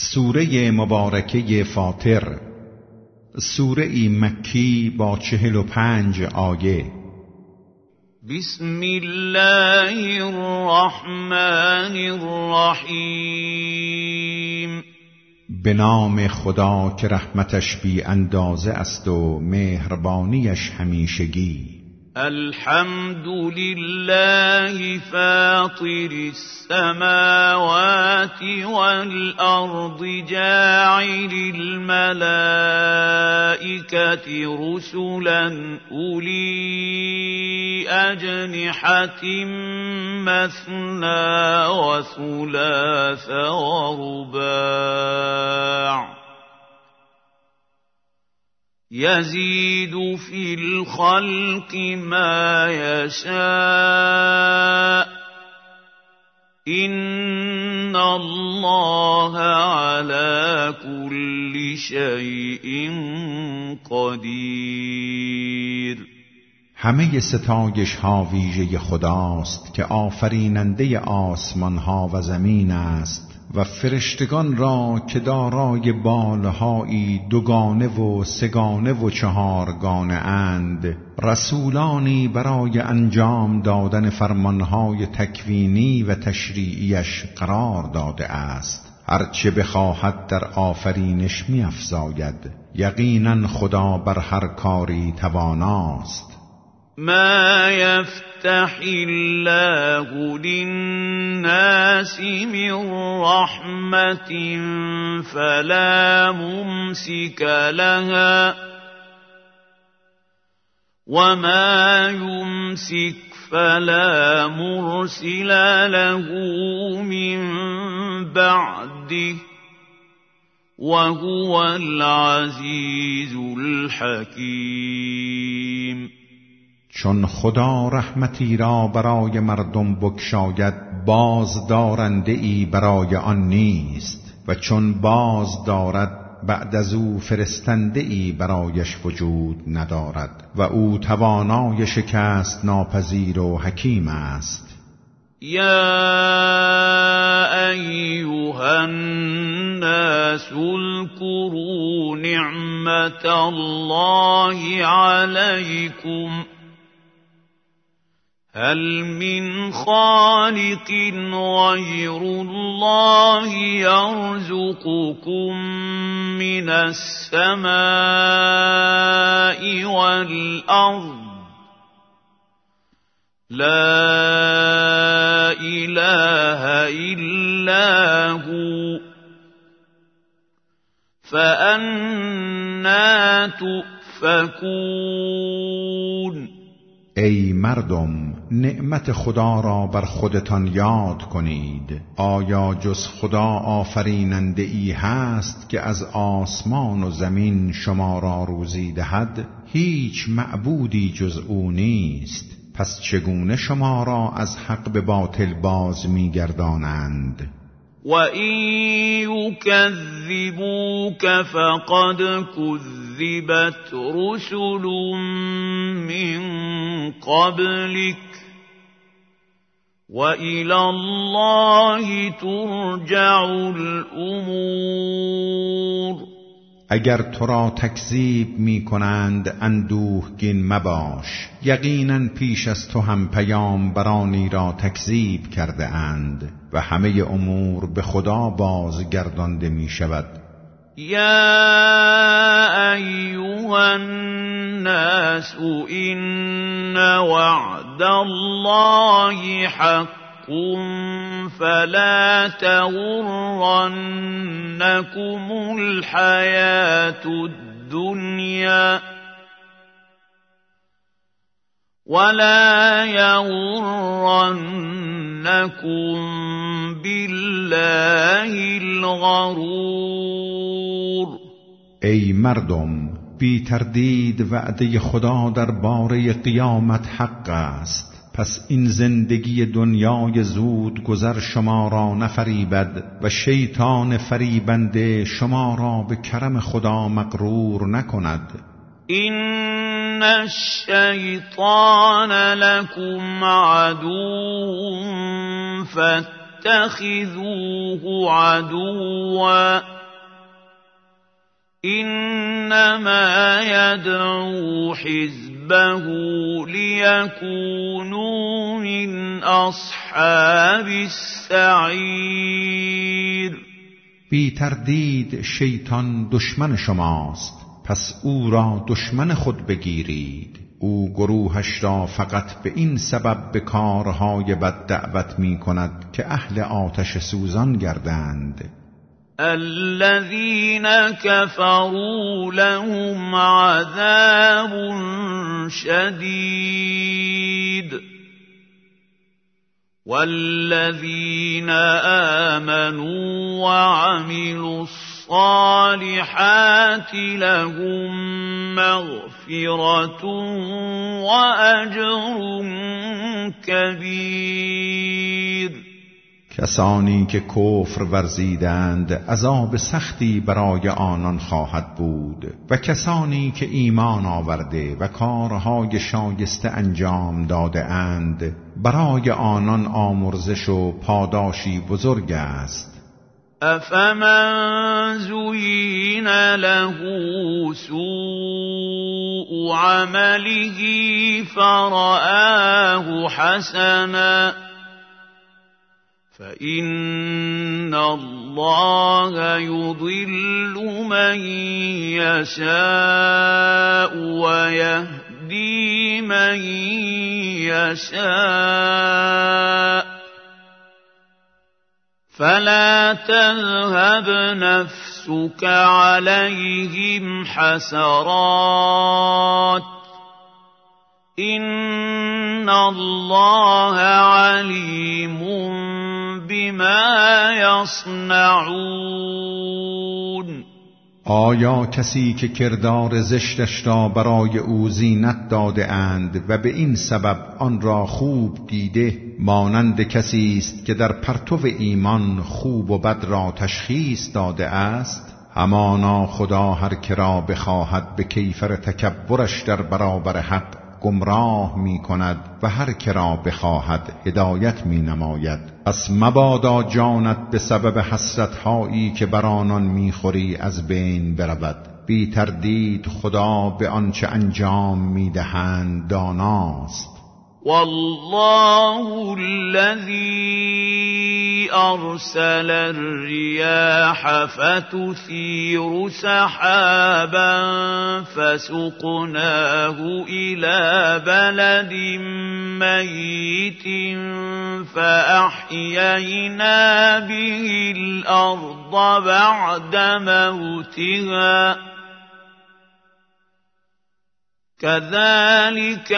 سوره مبارکه فاطر، سوره مکی با 45 آیه. بسم الله الرحمن الرحیم. به نام خدا که رحمتش بی اندازه است و مهربانیش همیشگی. الحمد لله فاطر السماوات والأرض جاعل الملائكة رسلا أولي أجنحة مثنى وثلاث ورباع يزيد في الخلق ما يشاء إن الله على كل شيء قدير. همه ستایش ها ویژه خداست که آفریننده آسمان ها و زمین است و فرشتگان را که دارای بالهایی دوگانه و سگانه و چهارگانه اند، رسولانی برای انجام دادن فرمانهای تکوینی و تشریعیش قرار داده است. هرچه بخواهد در آفرینش می افزاید. یقینا خدا بر هر کاری تواناست. ما يفتح الله للناس من رحمة فلا ممسك لها وما يمسك فلا مرسل له من بعده وهو العزيز الحكيم. چون خدا رحمتی را برای مردم بگشاید، باز دارنده ای برای آن نیست، و چون باز دارد بعد از او فرستنده ای برایش وجود ندارد، و او توانای شکست ناپذیر و حکیم است. یا ایها الناس اذکروا نعمت الله علیکم هل من خالق غير الله يرزقكم من السماء والأرض لا إله إلا هو فأنا تؤفكون. ای مردم، نعمت خدا را بر خودتان یاد کنید. آیا جز خدا آفریننده ای هست که از آسمان و زمین شما را روزی دهد؟ هیچ معبودی جز او نیست. پس چگونه شما را از حق به باطل باز می‌گردانند؟ وَإِن يُكَذِّبُوكَ فَقَدْ كُذِّبَتْ رُسُلٌ مِّن قَبْلِكَ وَإِلَى اللَّهِ تُرْجَعُ الْأُمُورُ. اگر تو را تکذیب می کنند اندوهگین مباش. یقینا پیش از تو هم پیامبرانی را تکذیب کرده اند و همه امور به خدا بازگردانده می شود. یا ایها الناس ان وعد الله حق فلا تغرنكم الحياة الدنيا ولا يغرنكم بالله الغرور. ای مردم، بی تردید وعده خدا درباره قیامت حق است. پس این زندگی دنیای زود گذر شما را نفریبد و شیطان فریبنده شما را به کرم خدا مغرور نکند. این الشیطان لکم عدو فاتخذوه عدوا إنما يدعو حزبه ليكونوا من أصحاب السعیر. بی تردید شیطان دشمن شماست، پس او را دشمن خود بگیرید. او گروهش را فقط به این سبب به کارهای بد دعوت می کند که اهل آتش سوزان گردند. الذين كفروا لهم عذاب شديد والذين آمنوا وعملوا الصالحات لهم مغفرة وأجر كبير. کسانی که کفر ورزیدند عذاب سختی برای آنان خواهد بود و کسانی که ایمان آورده و کارهای شایسته انجام داده اند برای آنان آمرزش و پاداشی بزرگ است. افمن زین له سوء عمله فرآه حسنا فإن الله يضل من يشاء ويهدي من يشاء فلا تذهب نفسك عليهم حسرات إن الله عليم بما يصنعون. آیا کسی که کردار زشتش را برای او زینت داده اند و به این سبب آن را خوب دیده مانند کسی است که در پرتو ایمان خوب و بد را تشخیص داده است؟ همانا خدا هر که را بخواهد به کیفر تکبرش در برابر حق گمراه می کند و هر که را بخواهد هدایت می نماید. پس مبادا جانت به سبب حسرت‌هایی که بر آنان می‌خوری از بین برود. بی تردید خدا به آنچه انجام می‌دهند داناست. والله الذي أرسل الرياح فتثير سحابا فسقناه إلى بلد ميت فأحيينا به الأرض بعد موتها كذلك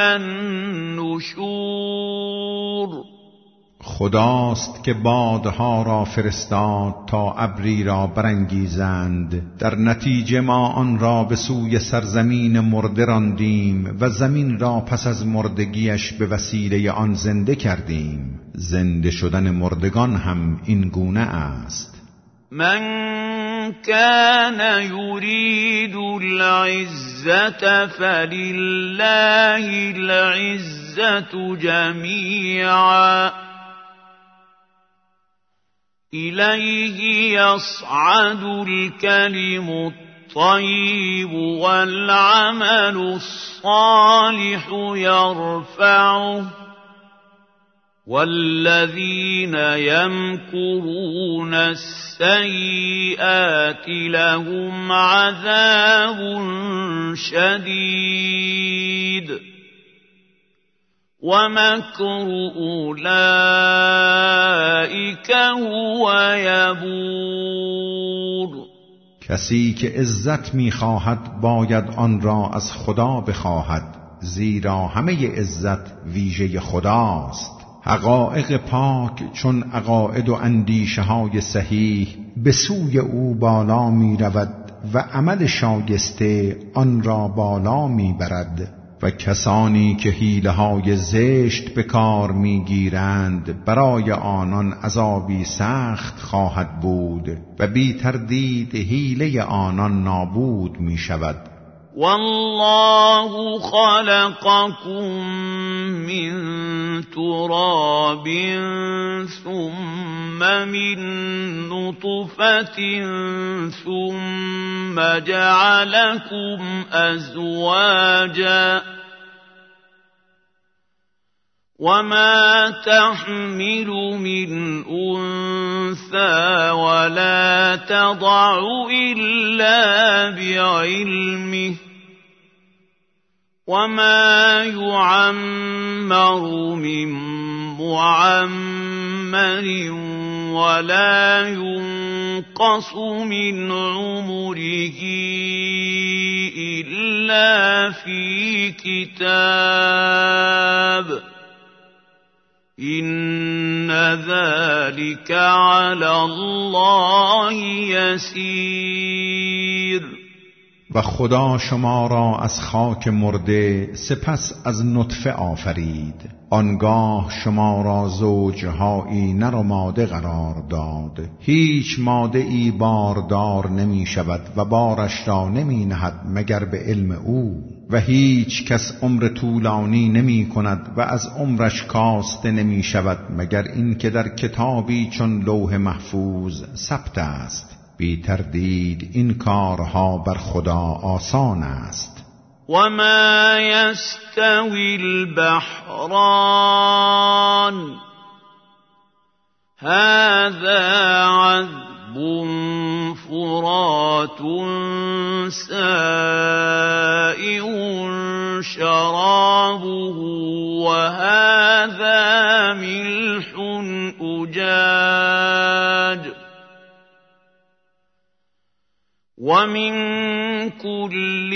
النشور. خداست که بادها را فرستاد تا ابری را برانگیزند، در نتیجه ما آن را به سوی سرزمین مرده راندیم و زمین را پس از مردگیش به وسیله آن زنده کردیم. زنده شدن مردگان هم این گونه است. من كان يريد العزة فلله العزة جميعا إليه يصعد الكلم الطيب والعمل الصالح يرفعه والذين يمكرون السيئات لهم عذاب شديد ومكر أولئك هو يبور. کسی که عزت می‌خواهد باید آن را از خدا بخواهد، زیرا همه عزت ویژه خداست. حقایق پاک چون عقاید و اندیشه های صحیح به سوی او بالا می رود و عمل شایسته آن را بالا می برد و کسانی که حیله های زشت به کار می گیرند برای آنان عذابی سخت خواهد بود و بی تردید حیله آنان نابود می شود. والله خلقكم من تراب ثم من نطفة ثم جعلكم أزواجا وما تحمل من أنثى ولا تضع إلا بعلمه وما يعمر من معمر ولا ينقص من عمره إلا في كتاب إن ذلك على الله يسير. و خدا شما را از خاک مرده سپس از نطفه آفرید، آنگاه شما را زوجهایی نر و ماده قرار داد. هیچ ماده ای باردار نمی شود و بارش را نمی نهد مگر به علم او، و هیچ کس عمر طولانی نمی کند و از عمرش کاسته نمی شود مگر این که در کتابی چون لوح محفوظ ثبت است. بی تردید این کارها بر خدا آسان است. وما يستوي البحران هذا عذب فرات سائغ شرابه وهذا ملح أجاج ومن كل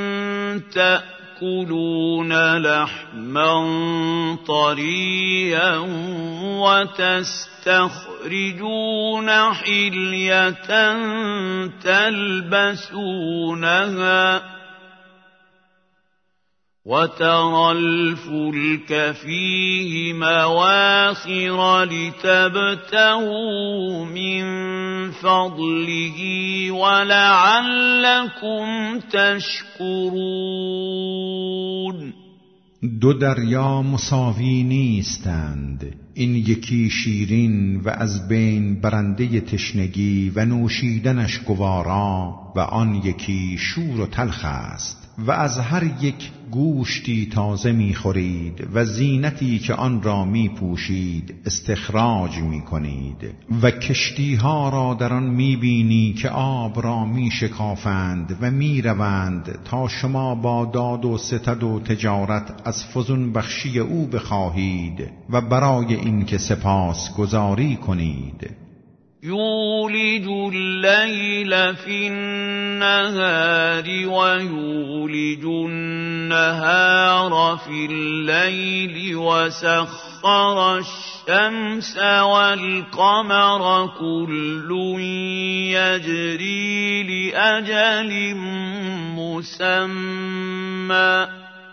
تأكلون لحما طريا وتستخرجون حلية تلبسونها وترى الفلك فيه مواخر لتبتغوا من فضله ولعلكم تشكرون. دو دریا مساوی نیستند، این یکی شیرین و از بین برنده تشنگی و نوشیدنش گوارا و آن یکی شور و تلخ است، و از هر یک گوشتی تازه می‌خورید و زینتی که آن را می‌پوشید استخراج می‌کنید و کشتی‌ها را در آن می‌بینی که آب را می‌شکافند و می‌روند تا شما با داد و ستد و تجارت از فزون بخشی او بخواهید و برای این که سپاس گزاری کنید. یولج الليل في النهار ويولج النهار في الليل وسخر الشمس والقمر كل يجري لأجل مسمى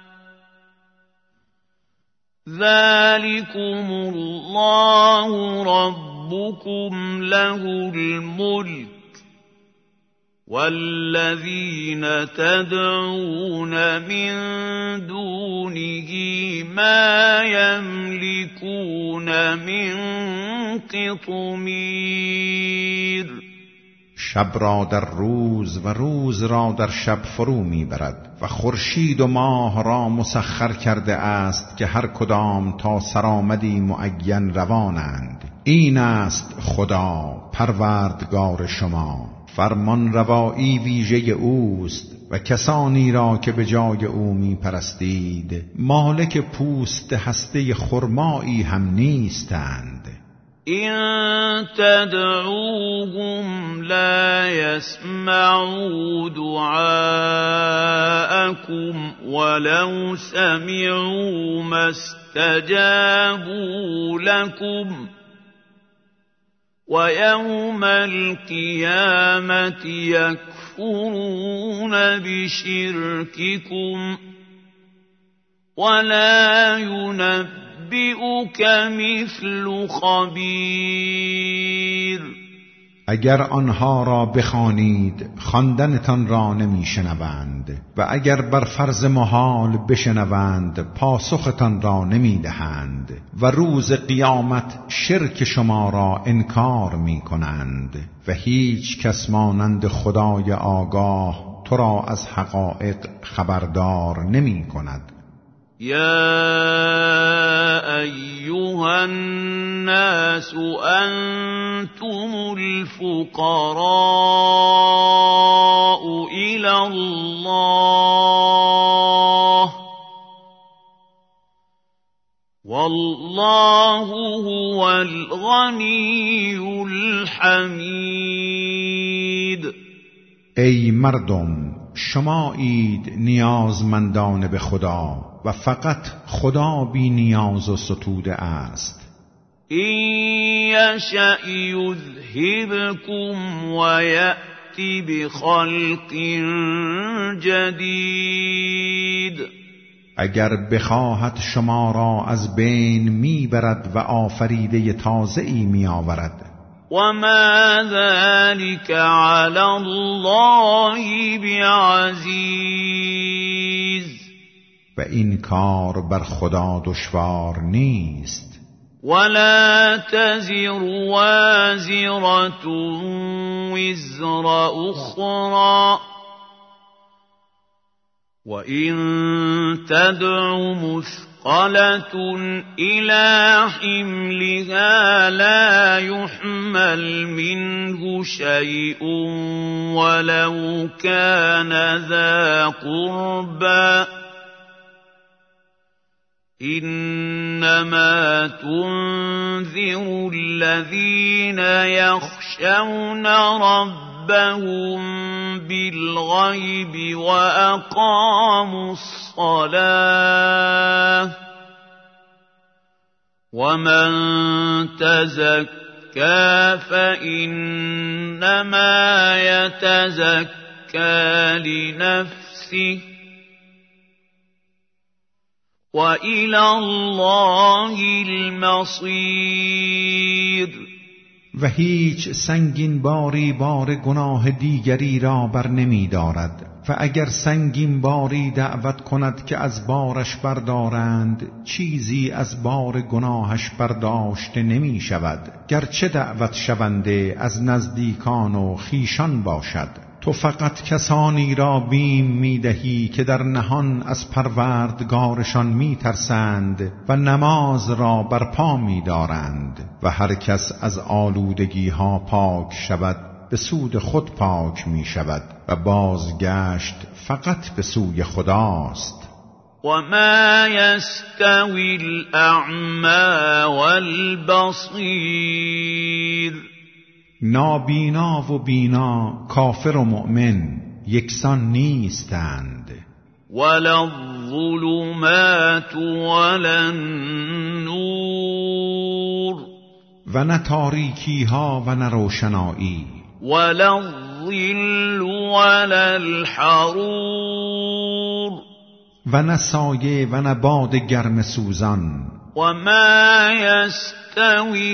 ذلكم الله ربكم له الملك والذين تدعون من دونه ما يملكون من قطمیر. شب را در روز و روز را در شب فرو میبرد و خورشید و ماه را مسخر کرده است که هر کدام تا سرآمدی معین روانند. این است خدا پروردگار شما، فرمان روایی ویژه اوست و کسانی را که به جای او می پرستید مالک پوست هسته خرمایی هم نیستند. إن تدعوهم لا يسمعوا دعاءكم ولو سمعوا ما استجابوا لكم ويوم القيامة يكفرون بشرككم ولا ينبئك مثل خبیر. اگر آنها را بخوانید خواندنتان را نمیشنوند و اگر بر فرض محال بشنوند پاسختان را نمیدهند و روز قیامت شرک شما را انکار میکنند و هیچ کس مانند خدای آگاه تو را از حقایق خبردار نمیکند. يا أيها الناس أنتم الفقراء إلى الله والله هو الغني الحميد. ای مردم، شمایید نیازمندان به خدا و فقط خدا بی نیاز و ستوده است. إن يشأ يذهبكم ويأتي بخلق جديد. اگر بخواهد شما را از بین میبرد و آفریده تازه‌ای میآورد. وما ذلك على الله بعزيز. و این کار بر خدا دشوار نیست. ولا تزر وازرة وزر أخرى وإن تدع مثقلة إلى حملها لا يحمل منه شيء ولو كان ذا قربى إنما تنذر الذين يخشون ربهم بالغيب وأقاموا الصلاة ومن تزكى فإنما يتزكى لنفسه وإلى الله المصير. و هیچ سنگین باری بار گناه دیگری را بر نمی دارد و اگر سنگین باری دعوت کند که از بارش بردارند چیزی از بار گناهش برداشته نمی شود گرچه دعوت شونده از نزدیکان و خیشان باشد. تو فقط کسانی را بیم میدهی که در نهان از پروردگارشان میترسند و نماز را برپا می‌دارند و هر کس از آلودگی ها پاک شود به سود خود پاک می شود و بازگشت فقط به سوی خداست. وما يستوي الأعمى والبصير. نابینا و بینا، کافر و مؤمن یکسان نیستند. ولا الظلمات ولا النور. و نه تاریکی ها و نه روشنایی. ولا الظل ولا الحرور. و نه سایه و نه باد گرم سوزان. وما يستوي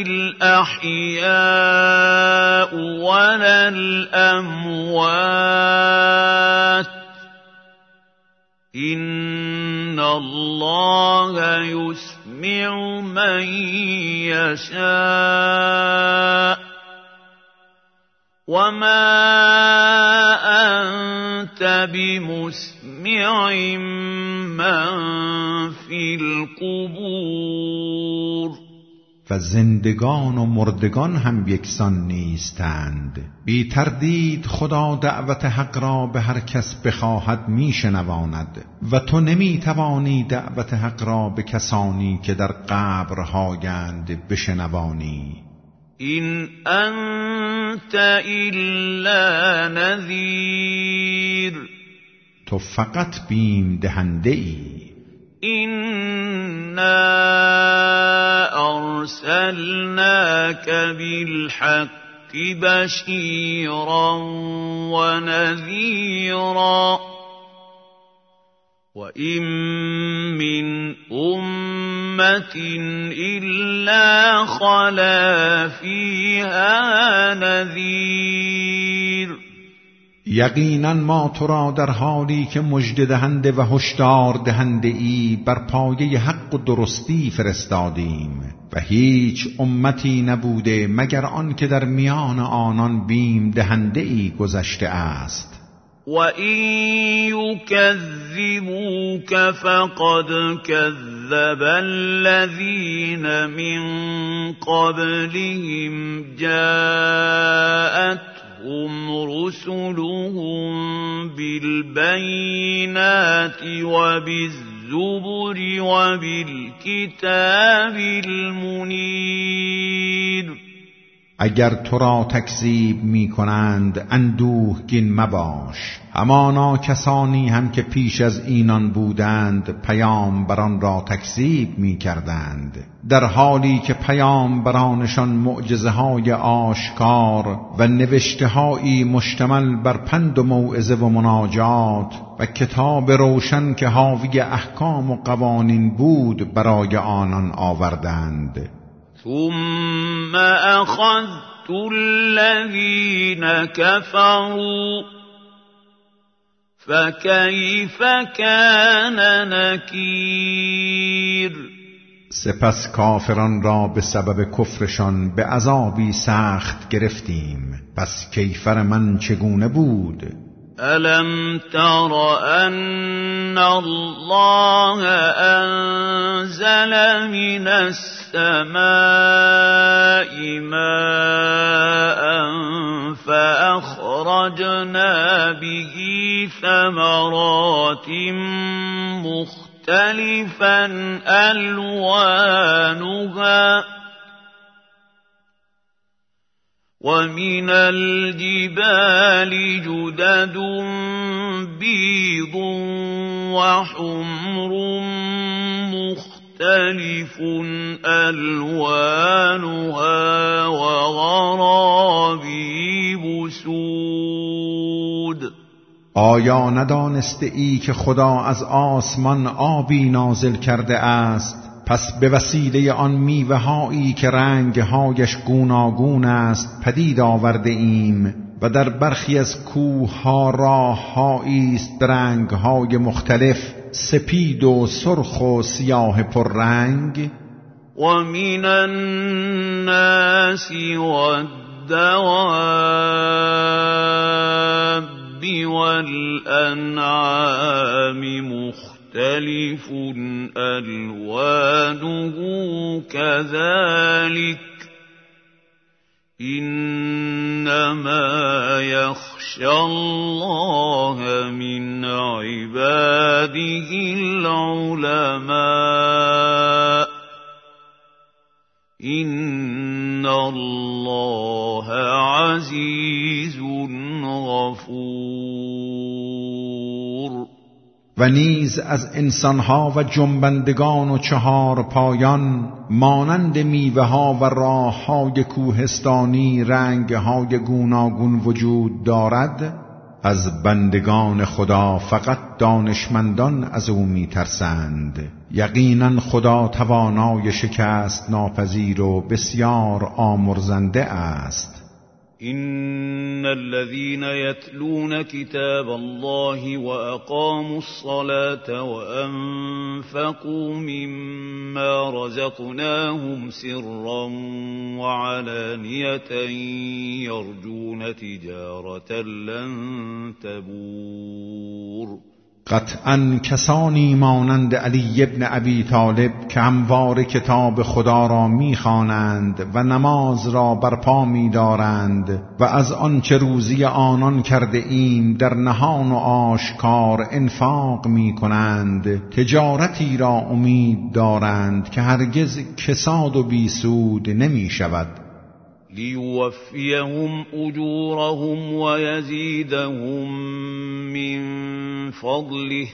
الأحياء ولا الأموات إن الله يسمع من يشاء وما أنت بمسمع من في القبور. و زندگان و مردگان هم یکسان نیستند. بی تردید خدا دعوت حق را به هر کس بخواهد میشنواند و تو نمیتوانی دعوت حق را به کسانی که در قبرهایند بشنوانی. إن أنت إلا نذير. تو فقط بیم دهنده ای. إنا أرسلناك بالحق بشيرا ونذيرا وإن من أمة إلا خلا فيها نذير. یقینا ما تو را در حالی که مژده دهنده و هشدار دهنده ای بر پایه حق و درستی فرستادیم و هیچ امتی نبوده مگر آن که در میان آنان بیم دهنده ای گذشته است. وَإِن يُكَذِّبُوكَ فَقَدْ كَذَّبَ الَّذِينَ مِن قَبْلِهِمْ جَاءَتْهُمْ رُسُلُهُم بِالْبَيِّنَاتِ وَبِالزُّبُرِ وَبِالْكِتَابِ الْمُنِيرِ. اگر تو را تکذیب می کنند اندوهگین مباش، همانا کسانی هم که پیش از اینان بودند پیامبران را تکذیب می کردند، در حالی که پیامبرانشان معجزه‌های آشکار و نوشته‌هایی مشتمل بر پند و موعظه و مناجات و کتاب روشن که حاوی احکام و قوانین بود برای آنان آوردند. ثم أخذت الذين كفروا فكيف كان نكير. سپس کافران را به سبب کفرشان به عذابی سخت گرفتیم، پس کیفر من چگونه بود؟ أَلَمْ تَرَ أَنَّ اللَّهَ أَنزَلَ مِنَ السَّمَاءِ مَاءً فَأَخْرَجْنَا بِهِ ثَمَرَاتٍ مُخْتَلِفًا أَلْوَانُهَا وَمِنَ الْجِبَالِ جُدَدٌ بِيضٌ وَحُمْرٌ مُخْتَلِفٌ أَلْوَانُهَا وَغَرَابِيبُ سُودٌ. آیا ندانسته ای که خدا از آسمان آبی نازل کرده است، پس به وسیله آن میوه‌هایی که رنگ‌هایش گوناگون است پدید آورده ایم و در برخی از کوه‌ها راه‌هایی است به رنگ‌های مختلف، سپید و سرخ و سیاه پررنگ. وَمِنَ النَّاسِ وَالدَّوَابِّ وَالْأَنْعَامِ مُخْتَلِفٌ أَلْوَانُهُ كَذَلِكَ إِنَّمَا يَخْشَى اللَّهَ مِنْ عِبَادِهِ الْعُلَمَاءُ إِنَّ اللَّهَ عَزِيزٌ غَفُورٌ. و نیز از انسانها و جنبندگان و چهار پایان مانند میوه‌ها و راه‌های کوهستانی رنگ‌های گوناگون وجود دارد. از بندگان خدا فقط دانشمندان از او می‌ترسند. یقینا خدا توانای شکست ناپذیر و بسیار آمرزنده است. إن الذين يتلون كتاب الله وأقاموا الصلاة وأنفقوا مما رزقناهم سرا وعلانية يرجون تجارة لن تبور. قطعاً کسانی مانند علی ابن ابی طالب که هموار کتاب خدا را می‌خوانند و نماز را برپا می‌دارند و از آنچه روزی آنان کرده ایم در نهان و آشکار انفاق می‌کنند، تجارتی را امید دارند که هرگز کساد و بیسود نمی‌شود. ليوفيهم أجورهم ويزيدهم من فضله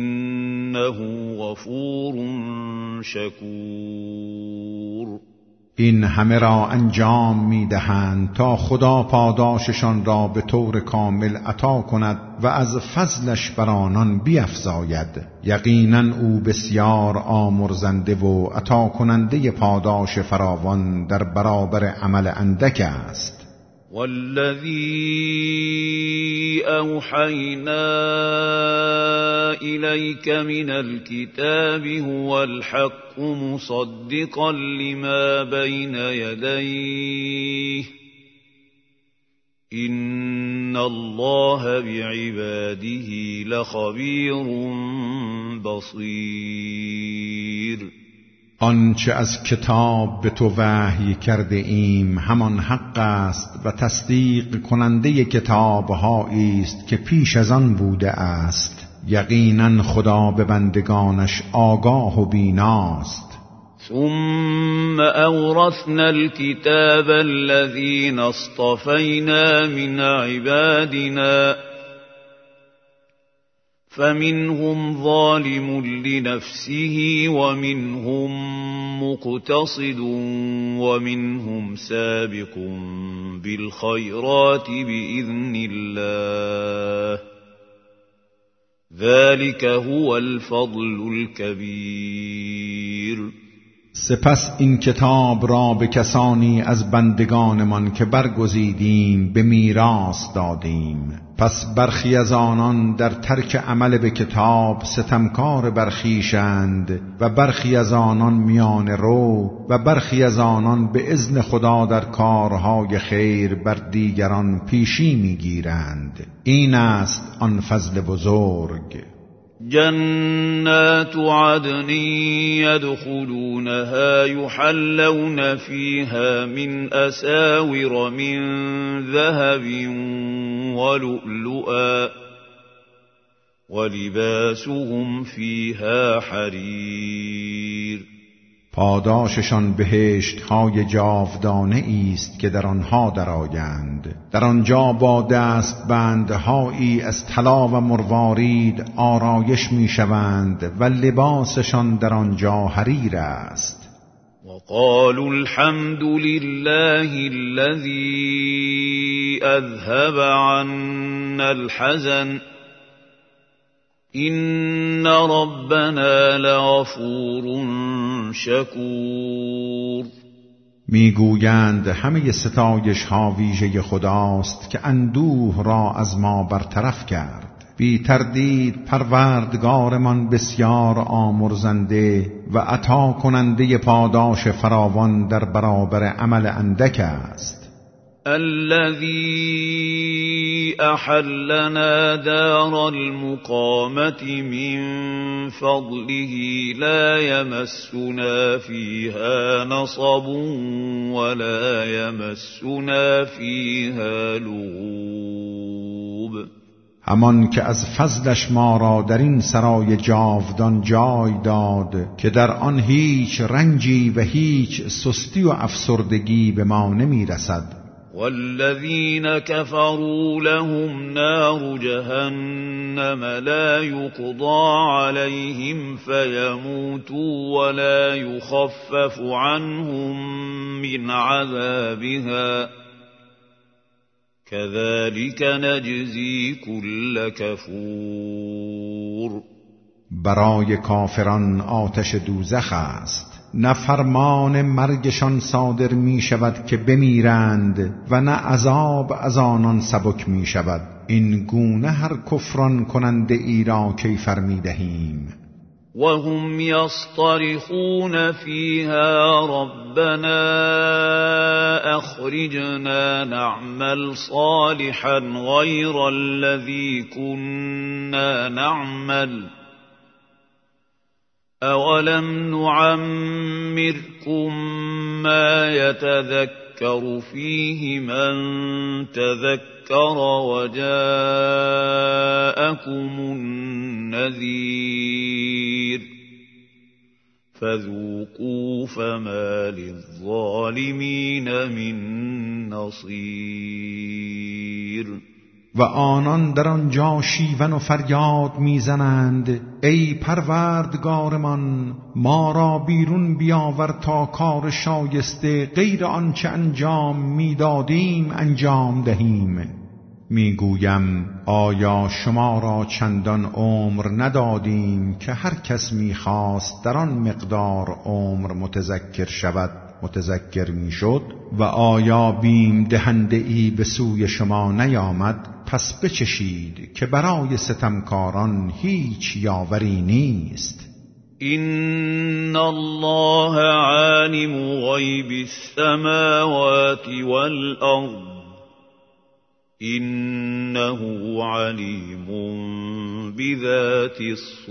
إنه غفور شكور. این همه را انجام می‌دهند تا خدا پاداششان را به طور کامل عطا کند و از فضلش بر آنان بیفزاید. یقیناً او بسیار آمرزنده و عطا کننده پاداش فراوان در برابر عمل اندک است. والذی اوحینا الیک من الكتاب هو الحق مصدقا لما بین یدیه ان الله بعباده لخبیر بصیر. آنچه از کتاب به تو وحی کرده ایم همان حق است و تصدیق کننده کتاب‌هایی است که پیش از آن بوده است. یقیناً خدا به بندگانش آگاه و بیناست. ثم اورثنا الكتاب الذين اصطفينا من عبادنا فمنهم ظالم لنفسه ومنهم مقتصد ومنهم سابق بالخيرات بإذن الله ذلك هو الفضل الكبير. سپس این کتاب را به کسانی از بندگانمان که برگزیدیم به میراث دادیم. پس برخی از آنان در ترک عمل به کتاب ستمکار برخیشند و برخی از آنان میان رو و برخی از آنان به اذن خدا در کارهای خیر بر دیگران پیشی میگیرند. این است آن فضل بزرگ. جنات عدن يدخلونها يحلون فيها من أساور من ذهب ولؤلؤا ولباسهم فيها حرير. پاداششان بهشت‌های جاودانه است که در آنها درآیند. در آنجا با دستبندهایی از طلا و مروارید آرایش می‌شوند و لباسشان در آنجا حریر است. وقالوا الحمد لله الذي اذهب عنا الحزن این ربنا لغفور شکور. میگویند همه ستایش ها ویژه خداست که اندوه را از ما برطرف کرد. بی تردید پروردگارمان بسیار آمرزنده و عطا کننده پاداش فراوان در برابر عمل اندک است. الذي أحلنا دار المقامة من فضله لا يمسنا فيها نصب ولا يمسنا فيها لغوب. همان که از فضلش ما را در این سرای جاودان جای داد که در آن هیچ رنجی و هیچ سستی و افسردگی به ما نمی رسد. والذين كفروا لهم نار جهنم لا يقضى عليهم فيموتوا ولا يخفف عنهم من عذابها كذلك نجزي كل كفور. برای کافران آتش دوزخ است، نه فرمان مرگشان صادر می شود که بمیرند و نه عذاب از آنان سبک می شود. این گونه هر کفران کننده ای را کیفر می دهیم. وهم يصطرخون فيها ربنا أخرجنا نعمل صالحا غير الذي كنا نعمل أولم نعمركم ما يتذكر فيه من تذكر وجاءكم النذير فذوقوا فما للظالمين من نصير. و آنان در آنجا شیون و فریاد میزنند ای پروردگارمان ما را بیرون بیاور تا کار شایسته غیر آنچه انجام میدادیم انجام دهیم. میگویم آیا شما را چندان عمر ندادیم که هر کس میخواست در آن مقدار عمر متذکر شود متذکر میشد؟ و آیا بیم دهنده ای به سوی شما نیامد؟ پس بچشید که برای ستمکاران هیچ یاوری نیست. إن الله عالم غيب السماوات والأرض إنه عليم بذات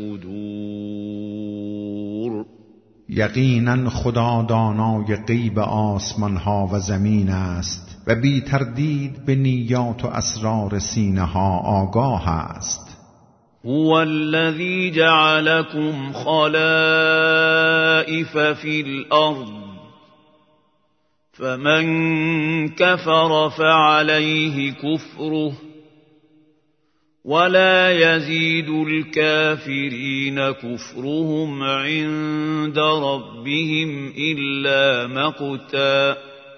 الصدور. یقینا خدا دانای غیب آسمان ها و زمین است و بی تردید به نیات و اسرار سینه ها آگاه است. هو الذي جعلكم خلائف في الأرض فمن كفر فعليه كفره ولا يزيد الكافرين كفرهم عند ربهم إلا مقتا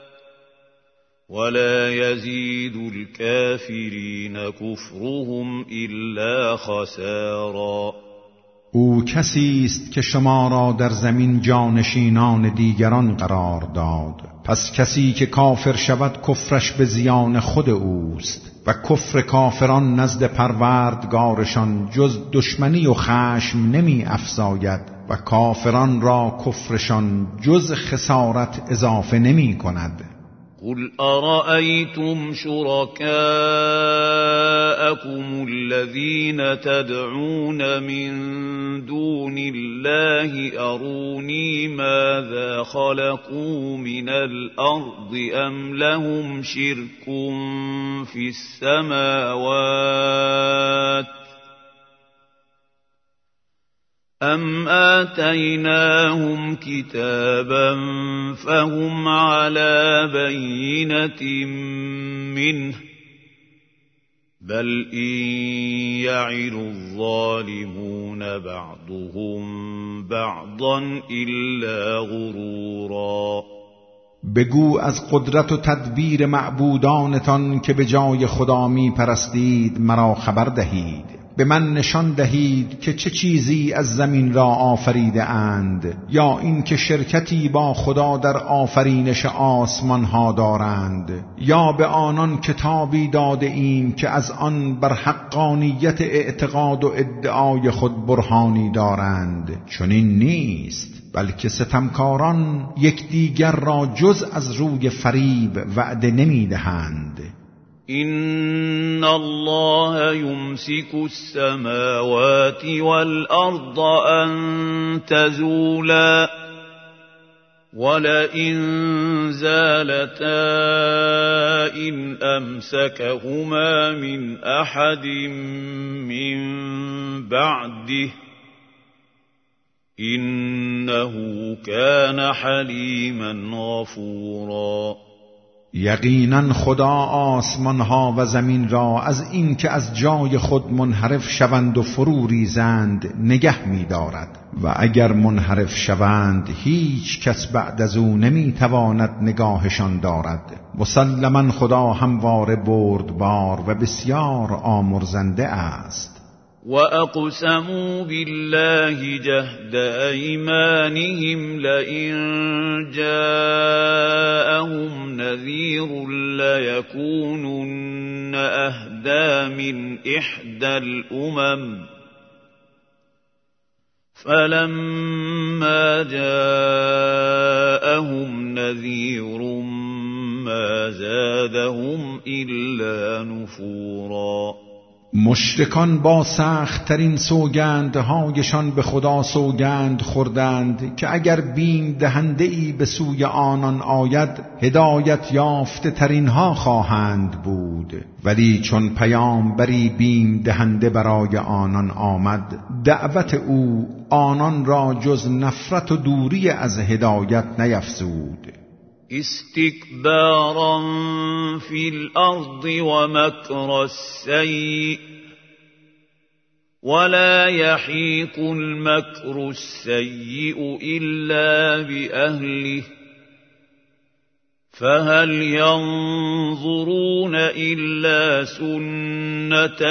ولا يزيد الكافرين كفرهم إلا خسارا. او کسی است که شما را در زمین جانشینان دیگران قرار داد، پس کسی که کافر شود کفرش به زیان خود اوست و کفر کافران نزد پروردگارشان جز دشمنی و خشم نمی افزاید و کافران را کفرشان جز خسارت اضافه نمی کند. قل أرأيتم شركاءكم الذين تدعون من دون الله أروني ماذا خلقوا من الأرض أم لهم شرك في السماوات أم آتيناهم كتابا فهم على بينة منه بل إن يعد الظالمون بعضهم بعضا إلا غرورا. بگو از قدرت و تدبیر معبودانتان که به جای خدا می پرستید مرا خبر دهید. به من نشان دهید که چه چیزی از زمین را آفریده اند، یا این که شرکتی با خدا در آفرینش آسمان ها دارند، یا به آنان کتابی داده ایم که از آن بر حقانیت اعتقاد و ادعای خود برهانی دارند. چنین نیست، بلکه ستمکاران یکدیگر را جز از روی فریب وعده نمی دهند. إن الله يمسك السماوات والأرض أن تزولا ولئن زالتا إن أمسكهما من أحد من بعده إنه كان حليما غفورا. یقینا خدا آسمان ها و زمین را از این که از جای خود منحرف شوند و فرو ریزند نگه می دارد و اگر منحرف شوند هیچ کس بعد از او نمی تواند نگاهشان دارد. مسلما خدا همواره بردبار و بسیار آمرزنده است. وَأَقْسَمُوا بِاللَّهِ جَهْدَ أَيْمَانِهِمْ لَئِن جَاءَهُمْ نَذِيرٌ لَّيَكُونُنَّ أَهْدَىٰ مِنْ إِحْدَى الْأُمَمِ فَلَمَّا جَاءَهُمْ نَذِيرٌ مَّا زَادَهُمْ إِلَّا نُفُورًا. مشرکان با سخت ترین سوگندهایشان به خدا سوگند خوردند که اگر بیم دهنده ای به سوی آنان آید هدایت یافته ترین ها خواهند بود، ولی چون پیامبری بیم دهنده برای آنان آمد دعوت او آنان را جز نفرت و دوری از هدایت نیفزود. استكبارا في الأرض ومكر السيء ولا يحيق المكر السيء إلا بأهله فهل ينظرون إلا سنة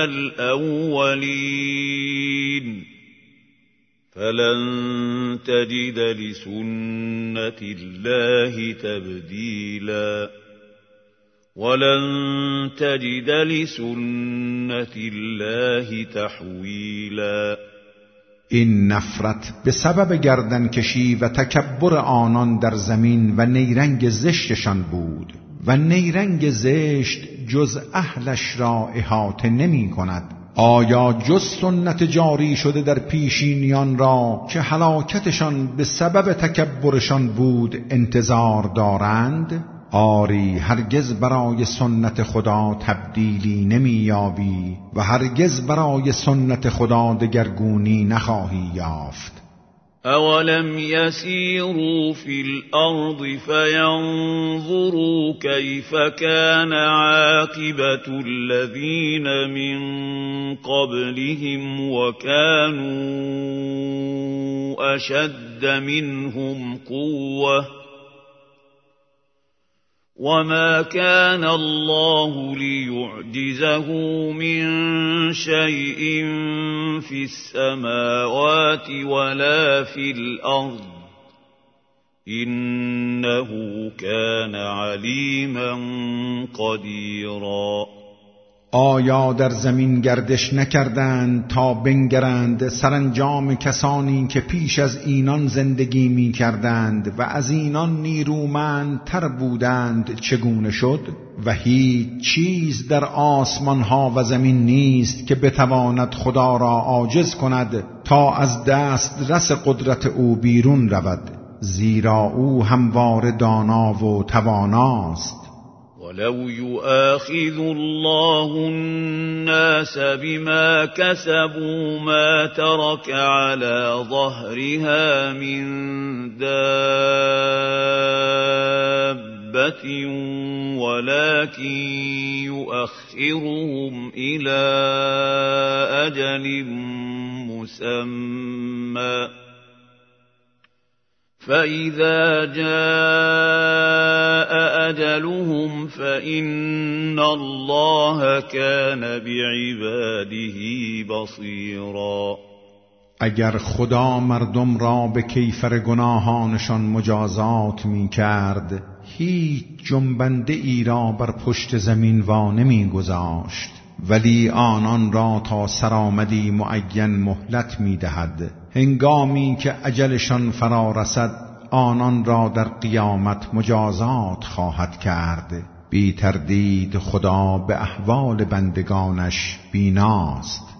الأولين فلن تجد لسنة الله تبديلا ولن تجد لسنة الله تحویلا. این نفرت به سبب گردنکشی و تکبر آنان در زمین و نیرنگ زشتشان بود و نیرنگ زشت جز اهلش را احاطه نمی کند. آیا جز سنت جاری شده در پیشینیان را که هلاکتشان به سبب تکبرشان بود انتظار دارند؟ آری هرگز برای سنت خدا تبدیلی نمی‌یابی و هرگز برای سنت خدا دگرگونی نخواهی یافت. اولم يسيروا في الأرض فينظروا كيف كان عاقبة الذين من قبلهم وكانوا أشد منهم قوة وما كان الله ليعجزه من شيء في السماوات ولا في الأرض إنه كان عليما قديرا. آیا در زمین گردش نکردند تا بنگرند سرانجام کسانی که پیش از اینان زندگی می کردند و از اینان نیرومندتر بودند چگونه شد؟ و هیچ چیز در آسمان ها و زمین نیست که بتواند خدا را عاجز کند تا از دست رس قدرت او بیرون رود، زیرا او همواره دانا و تواناست. ولو يؤاخذ الله الناس بما كسبوا ما ترك على ظهرها من دابة ولكن يؤخرهم إلى أجل مسمى فإذا جاء أجلهم فإن الله كان بعباده بصيرا. اگر خدا مردم را به کیفر گناهانشان مجازات می کرد هیچ جنبنده ای را بر پشت زمین وا نمی گذاشت، ولی آنان را تا سرآمدی معین مهلت می دهد. هنگامی که اجلشان فرا رسد آنان را در قیامت مجازات خواهد کرد. بی تردید خدا به احوال بندگانش بیناست.